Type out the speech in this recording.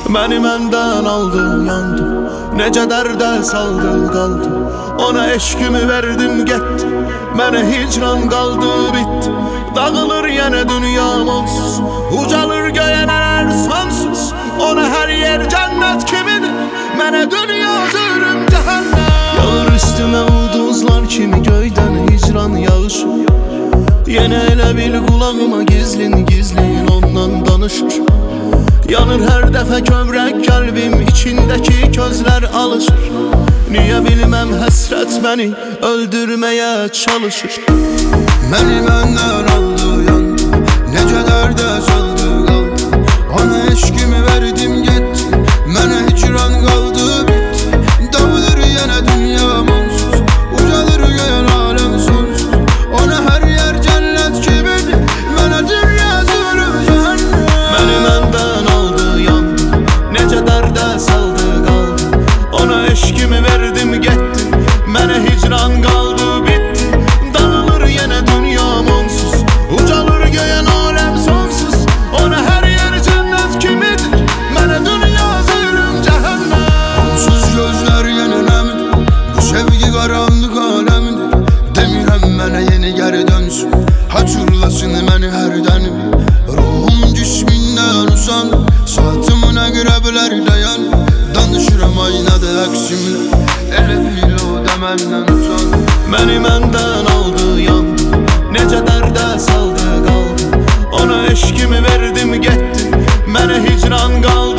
Məni məndən aldı, yandı. Necə dərdə saldı, qaldı. Ona eşkimi verdim, getdi. Mənə hicran qaldı, bitdi. Dağılır yenə dünyam onsuz, ucalır göyənələr sonsuz. Ona hər yer cənnət kimidir, mənə dünya zülüm cəhənnəm. Yağır üstümə ulduzlar kimi göydən hicran yağışı. Yenə elə bil qulağıma gizlin gizlin ondan danışır. Yanır hər dəfə kövrək qəlbim, içindəki közlər alışır. Niyə bilməm həsrət məni öldürməyə çalışır. Məni məndən aldı, yandı. Necə dərdə saldı, qaldı. Ona eşkimi verdim, getdi. Mənə hicran qaldı, bitdi. Dağılır yenə dünyam onsuz, ucalır göyən aləm sonsuz. Ona hər yer cənnət kimidir, mənə dünya zülüm cəhənnəm. Məni məndən aldı, yandı. Necə dərdə saldı, qaldı. Ona eşkimi verdim, getdi. Mənə hicran qaldı, bitdi. Dağılır yenə dünyam onsuz, ucalır göyən aləm sonsuz. Ona hər yer cənnət kimidir, mənə dünya zülüm cəhənnəm. Onsuz gözlər yenə nəmidir, bu sevgi qaranlıq aləmidir. Demirəm mənə yeni geri dönsün, hatırlasın məni hərdənim. Ruhum cismindən usanır, saatımın əqrəblər dayanır. Danışıram aynadı əksimlə, elə bil o da məndən usanır. Məni məndən aldı, yandı. Necə dərdə saldı, qaldı. Ona eşkimi verdim, getdi. Mənə hicran qaldı.